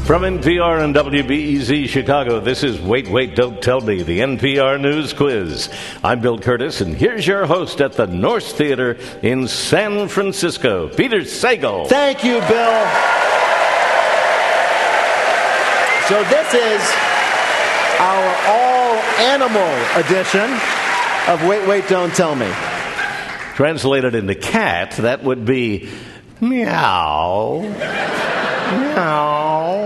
From NPR and WBEZ Chicago, this is Wait, Wait, Don't Tell Me, the NPR News Quiz. I'm Bill Curtis, and here's your host at the Norse Theater in San Francisco, Peter Sagal. Thank you, Bill. So this is our all-animal edition of Wait, Wait, Don't Tell Me. Translated into cat, that would be meow. Meow.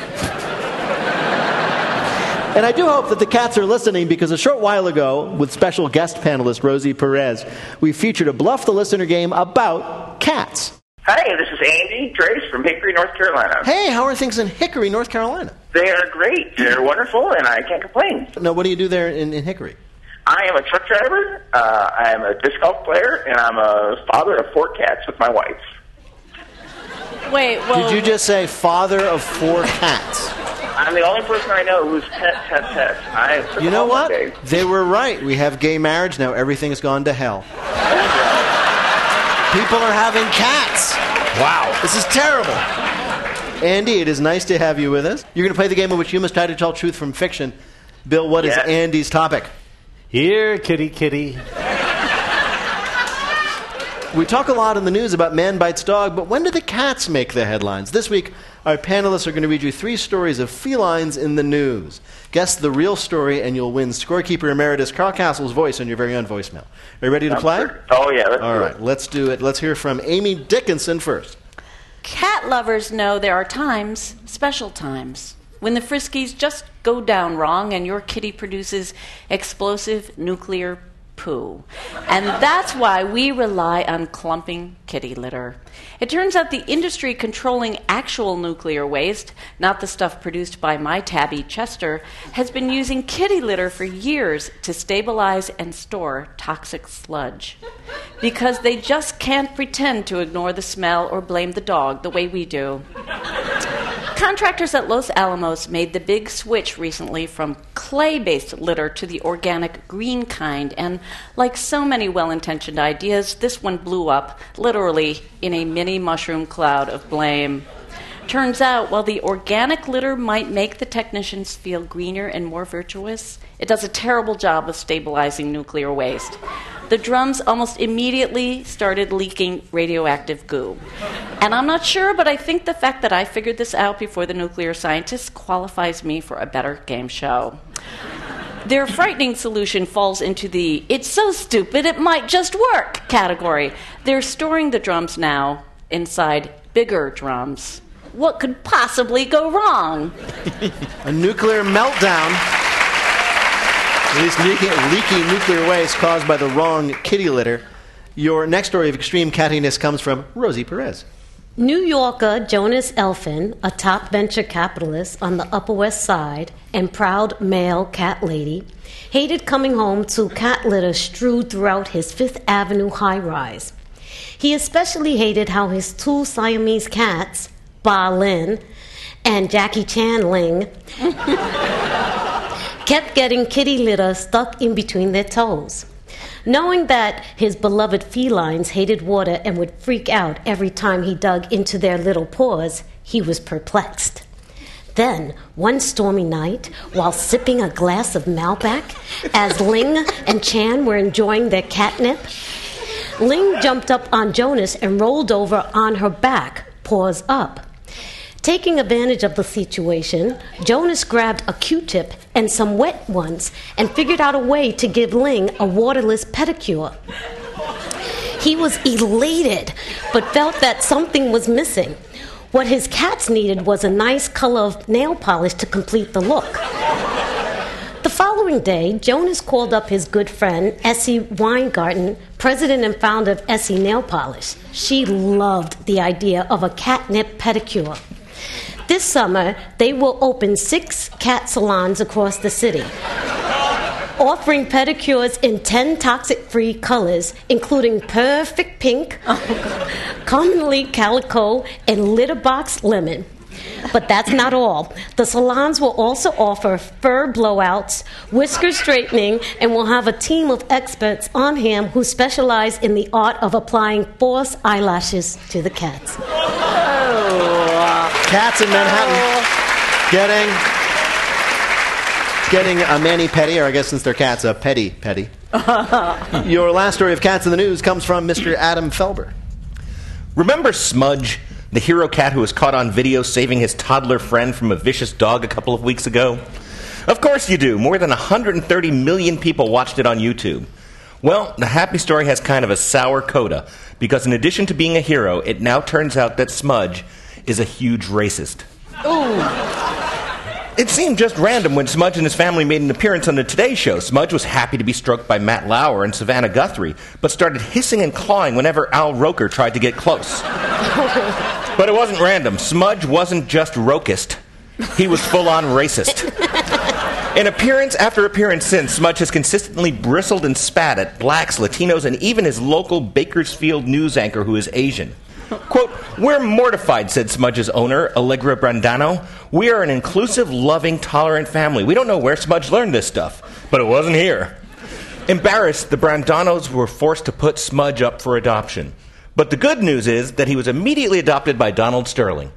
And I do hope that the cats are listening, because a short while ago, with special guest panelist Rosie Perez, we featured a Bluff the Listener game about cats. Hi, this is Andy Trace from Hickory, North Carolina. Hey, how are things in Hickory, North Carolina? They are great. They're wonderful, and I can't complain. Now, what do you do there in Hickory? I am a truck driver, I am a disc golf player, and I'm a father of 4 cats with my wife. Wait, well... Did you just say father of 4 cats? I'm the only person I know who's pet. You know what? They were right. We have gay marriage now. Everything's gone to hell. People are having cats. Wow. This is terrible. Andy, it is nice to have you with us. You're going to play the game in which you must try to tell truth from fiction. Bill, what is Andy's topic? Here, kitty, kitty. We talk a lot in the news about man bites dog, but when do the cats make the headlines? This week, our panelists are going to read you 3 stories of felines in the news. Guess the real story, and you'll win scorekeeper emeritus Carl Castle's voice on your very own voicemail. Are you ready to play? Sure. Oh, yeah. All right, let's do it. Let's hear from Amy Dickinson first. Cat lovers know there are times, special times, when the friskies just go down wrong and your kitty produces explosive nuclear poo. And that's why we rely on clumping kitty litter. It turns out the industry controlling actual nuclear waste, not the stuff produced by my tabby Chester, has been using kitty litter for years to stabilize and store toxic sludge. Because they just can't pretend to ignore the smell or blame the dog the way we do. Contractors at Los Alamos made the big switch recently from clay-based litter to the organic green kind, and like so many well-intentioned ideas, this one blew up, literally, in a mini mushroom cloud of blame. Turns out, while the organic litter might make the technicians feel greener and more virtuous, it does a terrible job of stabilizing nuclear waste. The drums almost immediately started leaking radioactive goo. And I'm not sure, but I think the fact that I figured this out before the nuclear scientists qualifies me for a better game show. Their frightening solution falls into the "it's so stupid it might just work" category. They're storing the drums now inside bigger drums. What could possibly go wrong? A nuclear meltdown. At least leaky nuclear waste caused by the wrong kitty litter. Your next story of extreme cattiness comes from Rosie Perez. New Yorker Jonas Elfin, a top venture capitalist on the Upper West Side and proud male cat lady, hated coming home to cat litter strewed throughout his Fifth Avenue high-rise. He especially hated how his 2 Siamese cats, Ba Lin and Jackie Chan Ling, kept getting kitty litter stuck in between their toes. Knowing that his beloved felines hated water and would freak out every time he dug into their little paws, he was perplexed. Then, one stormy night, while sipping a glass of Malbec, as Ling and Chan were enjoying their catnip, Ling jumped up on Jonas and rolled over on her back, paws up. Taking advantage of the situation, Jonas grabbed a Q-tip and some wet ones and figured out a way to give Ling a waterless pedicure. He was elated, but felt that something was missing. What his cats needed was a nice color of nail polish to complete the look. The following day, Jonas called up his good friend, Essie Weingarten, president and founder of Essie Nail Polish. She loved the idea of a catnip pedicure. This summer, they will open 6 cat salons across the city, offering pedicures in 10 toxic-free colors, including perfect pink, commonly calico, and litter box lemon. But that's not all. The salons will also offer fur blowouts, whisker straightening, and will have a team of experts on hand who specialize in the art of applying false eyelashes to the cats. Cats in Manhattan. Getting a mani-pedi, or I guess since they're cats, a pedi-pedi. Your last story of cats in the news comes from Mr. Adam Felber. Remember Smudge, the hero cat who was caught on video saving his toddler friend from a vicious dog a couple of weeks ago? Of course you do. More than 130 million people watched it on YouTube. Well, the happy story has kind of a sour coda, because in addition to being a hero, it now turns out that Smudge is a huge racist. Ooh. It seemed just random when Smudge and his family made an appearance on the Today Show. Smudge was happy to be stroked by Matt Lauer and Savannah Guthrie, but started hissing and clawing whenever Al Roker tried to get close. But it wasn't random. Smudge wasn't just rokist. He was full-on racist. In appearance after appearance since, Smudge has consistently bristled and spat at blacks, Latinos, and even his local Bakersfield news anchor who is Asian. Quote, "We're mortified," said Smudge's owner, Allegra Brandano. "We are an inclusive, loving, tolerant family. We don't know where Smudge learned this stuff, but it wasn't here." Embarrassed, the Brandanos were forced to put Smudge up for adoption. But the good news is that he was immediately adopted by Donald Sterling.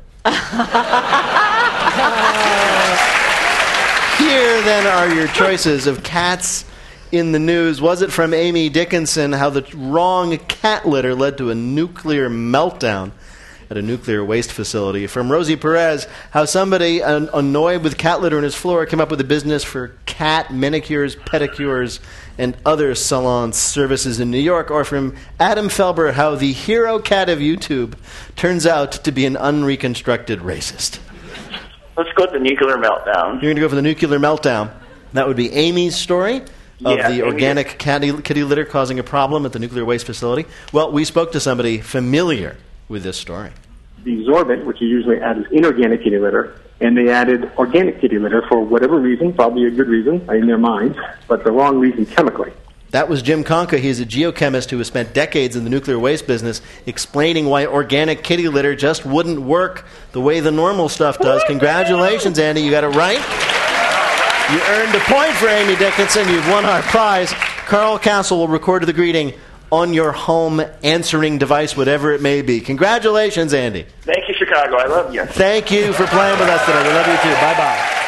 Here, then, are your choices of cats in the news. Was it from Amy Dickinson how the wrong cat litter led to a nuclear meltdown at a nuclear waste facility? From Rosie Perez, how somebody annoyed with cat litter on his floor came up with a business for cat manicures, pedicures, and other salon services in New York? Or from Adam Felber, how the hero cat of YouTube turns out to be an unreconstructed racist? Let's go with the nuclear meltdown. You're going to go for the nuclear meltdown. That would be Amy's story of Yeah, the organic kitty litter causing a problem at the nuclear waste facility. Well, we spoke to somebody familiar with this story. The sorbent, which you usually add is inorganic kitty litter, and they added organic kitty litter for whatever reason, probably a good reason in their minds, but the wrong reason chemically. That was Jim Conca. He's a geochemist who has spent decades in the nuclear waste business explaining why organic kitty litter just wouldn't work the way the normal stuff does. Congratulations, Andy. You got it right. You earned a point for Amy Dickinson. You've won our prize. Carl Castle will record the greeting on your home answering device, whatever it may be. Congratulations, Andy. Thank you, Chicago. I love you. Thank you for playing with us today. We love you too. Bye-bye.